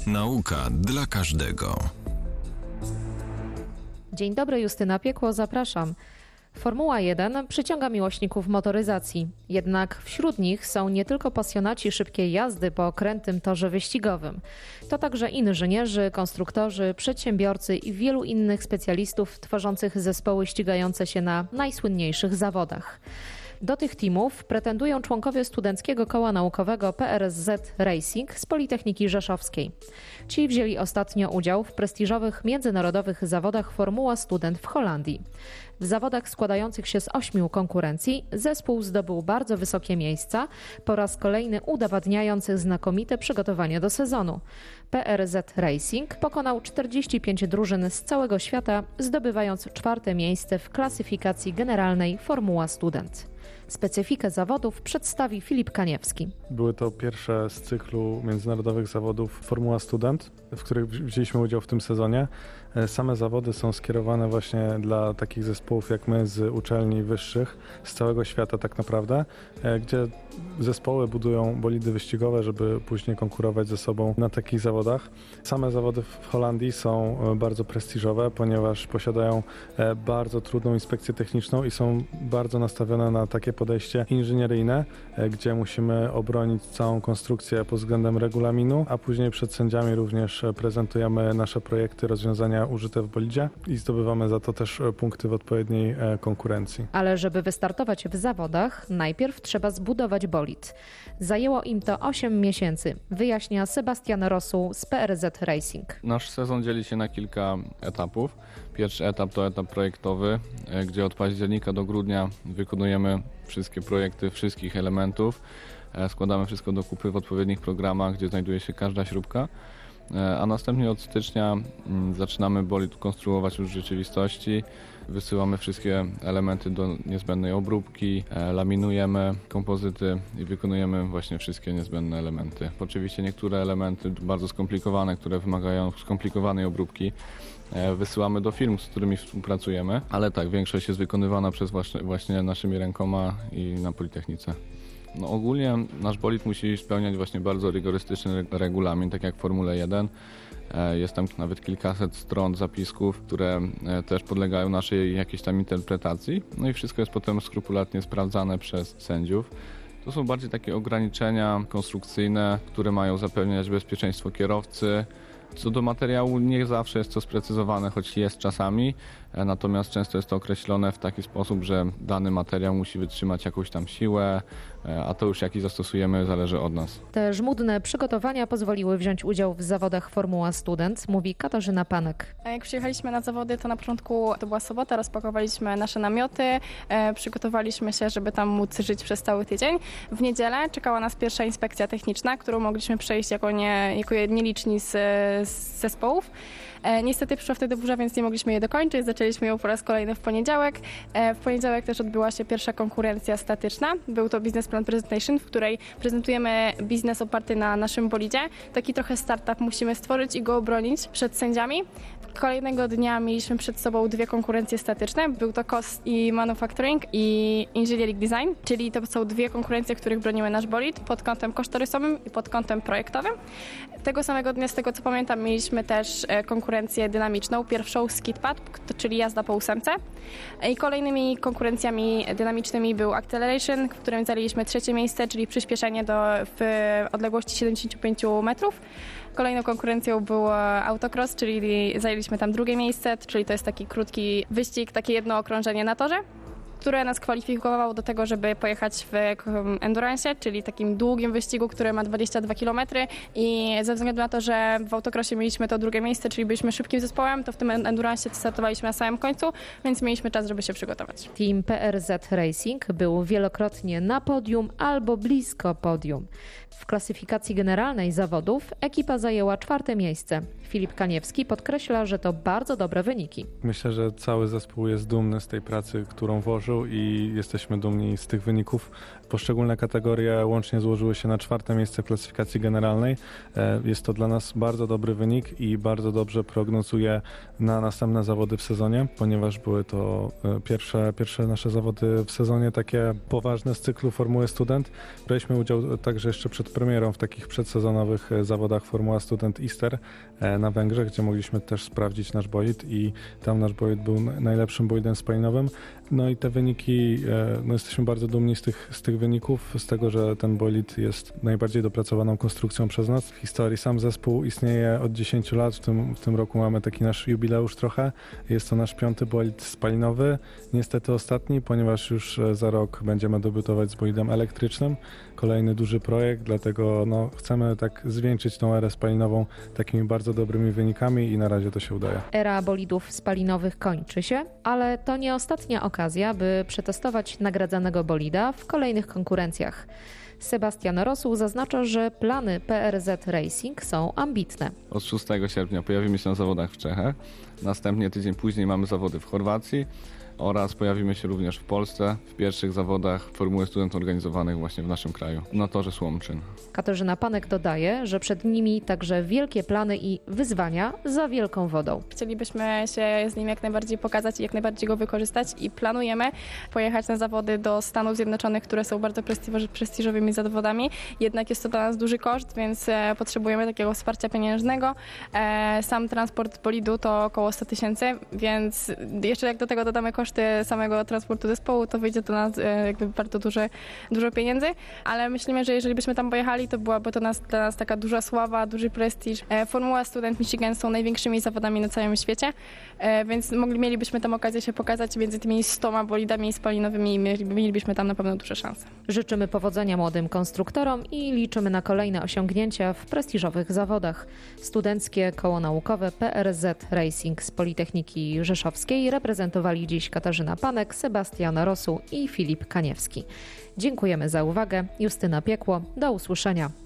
Nauka dla każdego. Dzień dobry, Justyna Piekło, zapraszam. Formuła 1 przyciąga miłośników motoryzacji. Jednak wśród nich są nie tylko pasjonaci szybkiej jazdy po krętym torze wyścigowym. To także inżynierzy, konstruktorzy, przedsiębiorcy i wielu innych specjalistów tworzących zespoły ścigające się na najsłynniejszych zawodach. Do tych teamów pretendują członkowie Studenckiego Koła Naukowego PRSZ Racing z Politechniki Rzeszowskiej. Ci wzięli ostatnio udział w prestiżowych międzynarodowych zawodach Formuła Student w Holandii. W zawodach składających się z 8 konkurencji zespół zdobył bardzo wysokie miejsca, po raz kolejny udowadniając znakomite przygotowanie do sezonu. PRZ Racing pokonał 45 drużyn z całego świata, zdobywając 4. miejsce w klasyfikacji generalnej Formuła Student. Specyfikę zawodów przedstawi Filip Kaniewski. Były to pierwsze z cyklu międzynarodowych zawodów Formuła Student, w których wzięliśmy udział w tym sezonie. Same zawody są skierowane właśnie dla takich zespołów jak my z uczelni wyższych z całego świata tak naprawdę, gdzie zespoły budują bolidy wyścigowe, żeby później konkurować ze sobą na takich zawodach. Same zawody w Holandii są bardzo prestiżowe, ponieważ posiadają bardzo trudną inspekcję techniczną i są bardzo nastawione na takie podejście inżynieryjne, gdzie musimy obronić całą konstrukcję pod względem regulaminu, a później przed sędziami również prezentujemy nasze projekty, rozwiązania użyte w bolidzie i zdobywamy za to też punkty w odpowiedniej konkurencji. Ale żeby wystartować w zawodach, najpierw trzeba zbudować bolid. Zajęło im to 8 miesięcy, wyjaśnia Sebastian Rosu z PRZ Racing. Nasz sezon dzieli się na kilka etapów. Pierwszy etap to etap projektowy, gdzie od października do grudnia wykonujemy wszystkie projekty wszystkich elementów. Składamy wszystko do kupy w odpowiednich programach, gdzie znajduje się każda śrubka. A następnie od stycznia zaczynamy bolid konstruować już w rzeczywistości. Wysyłamy wszystkie elementy do niezbędnej obróbki, laminujemy kompozyty i wykonujemy właśnie wszystkie niezbędne elementy. Oczywiście niektóre elementy bardzo skomplikowane, które wymagają skomplikowanej obróbki, wysyłamy do firm, z którymi współpracujemy, ale tak, większość jest wykonywana przez właśnie naszymi rękoma i na Politechnice. No ogólnie nasz bolid musi spełniać właśnie bardzo rygorystyczny regulamin, tak jak w Formule 1. Jest tam nawet kilkaset stron zapisków, które też podlegają naszej jakiejś tam interpretacji. No i wszystko jest potem skrupulatnie sprawdzane przez sędziów. To są bardziej takie ograniczenia konstrukcyjne, które mają zapewniać bezpieczeństwo kierowcy. Co do materiału nie zawsze jest to sprecyzowane, choć jest czasami, natomiast często jest to określone w taki sposób, że dany materiał musi wytrzymać jakąś tam siłę, a to już jaki zastosujemy zależy od nas. Te żmudne przygotowania pozwoliły wziąć udział w zawodach Formuła Student, mówi Katarzyna Panek. Jak przyjechaliśmy na zawody, to na początku to była sobota, rozpakowaliśmy nasze namioty, przygotowaliśmy się, żeby tam móc żyć przez cały tydzień. W niedzielę czekała nas pierwsza inspekcja techniczna, którą mogliśmy przejść jako nieliczni z zespołów. Niestety przyszła wtedy burza, więc nie mogliśmy jej dokończyć. Zaczęliśmy ją po raz kolejny w poniedziałek. W poniedziałek też odbyła się pierwsza konkurencja statyczna. Był to Business Plan Presentation, w której prezentujemy biznes oparty na naszym bolidzie. Taki trochę startup musimy stworzyć i go obronić przed sędziami. Kolejnego dnia mieliśmy przed sobą 2 konkurencje statyczne. Był to Cost i Manufacturing i Engineering Design, czyli to są 2 konkurencje, w których bronimy nasz bolid pod kątem kosztorysowym i pod kątem projektowym. Tego samego dnia, z tego co pamiętam, mieliśmy też konkurencję dynamiczną, pierwszą skidpad, czyli jazda po 8. I kolejnymi konkurencjami dynamicznymi był Acceleration, w którym zajęliśmy 3. miejsce, czyli przyspieszenie w odległości 75 metrów. Kolejną konkurencją był autocross, czyli zajęliśmy tam 2. miejsce, czyli to jest taki krótki wyścig, takie jedno okrążenie na torze, które nas kwalifikowało do tego, żeby pojechać w endurance, czyli takim długim wyścigu, który ma 22 km i ze względu na to, że w autocrossie mieliśmy to 2. miejsce, czyli byliśmy szybkim zespołem, to w tym endurance startowaliśmy na samym końcu, więc mieliśmy czas, żeby się przygotować. Team PRZ Racing był wielokrotnie na podium albo blisko podium. W klasyfikacji generalnej zawodów ekipa zajęła 4. miejsce. Filip Kaniewski podkreśla, że to bardzo dobre wyniki. Myślę, że cały zespół jest dumny z tej pracy, którą włożył i jesteśmy dumni z tych wyników. Poszczególne kategorie łącznie złożyły się na 4. miejsce w klasyfikacji generalnej. Jest to dla nas bardzo dobry wynik i bardzo dobrze prognozuje na następne zawody w sezonie, ponieważ były to pierwsze nasze zawody w sezonie takie poważne z cyklu Formuły Student. Braliśmy udział także jeszcze przed premierą w takich przedsezonowych zawodach Formuła Student Easter na Węgrzech, gdzie mogliśmy też sprawdzić nasz bolid i tam nasz bolid był najlepszym bolidem spalinowym. No i te wyniki, jesteśmy bardzo dumni z tych wyników, z tego, że ten bolid jest najbardziej dopracowaną konstrukcją przez nas w historii. Sam zespół istnieje od 10 lat, w tym roku mamy taki nasz jubileusz trochę. Jest to nasz 5. bolid spalinowy, niestety ostatni, ponieważ już za rok będziemy debiutować z bolidem elektrycznym. Kolejny duży projekt, dlatego chcemy tak zwieńczyć tą erę spalinową takimi bardzo dobrymi wynikami i na razie to się udaje. Era bolidów spalinowych kończy się, ale to nie ostatnia okazja, by przetestować nagradzanego bolida w kolejnych konkurencjach. Sebastian Rosuł zaznacza, że plany PRZ Racing są ambitne. Od 6 sierpnia pojawimy się na zawodach w Czechach. Następnie tydzień później mamy zawody w Chorwacji oraz pojawimy się również w Polsce w pierwszych zawodach Formuły Student organizowanych właśnie w naszym kraju, na torze Słomczyn. Katarzyna Panek dodaje, że przed nimi także wielkie plany i wyzwania za wielką wodą. Chcielibyśmy się z nim jak najbardziej pokazać i jak najbardziej go wykorzystać i planujemy pojechać na zawody do Stanów Zjednoczonych, które są bardzo prestiżowymi zawodami. Jednak jest to dla nas duży koszt, więc potrzebujemy takiego wsparcia pieniężnego. Sam transport bolidu to około 100 000, więc jeszcze jak do tego dodamy koszty samego transportu zespołu, to wyjdzie do nas jakby bardzo dużo pieniędzy, ale myślimy, że jeżeli byśmy tam pojechali, to byłaby to dla nas taka duża sława, duży prestiż. Formuła Student Michigan są największymi zawodami na całym świecie, więc mielibyśmy tam okazję się pokazać między tymi 100 bolidami spalinowymi i mielibyśmy tam na pewno duże szanse. Życzymy powodzenia młodym konstruktorom i liczymy na kolejne osiągnięcia w prestiżowych zawodach. Studenckie Koło Naukowe PRZ Racing z Politechniki Rzeszowskiej reprezentowali dziś Katarzyna Panek, Sebastian Rosuł i Filip Kaniewski. Dziękujemy za uwagę. Justyna Piekło. Do usłyszenia.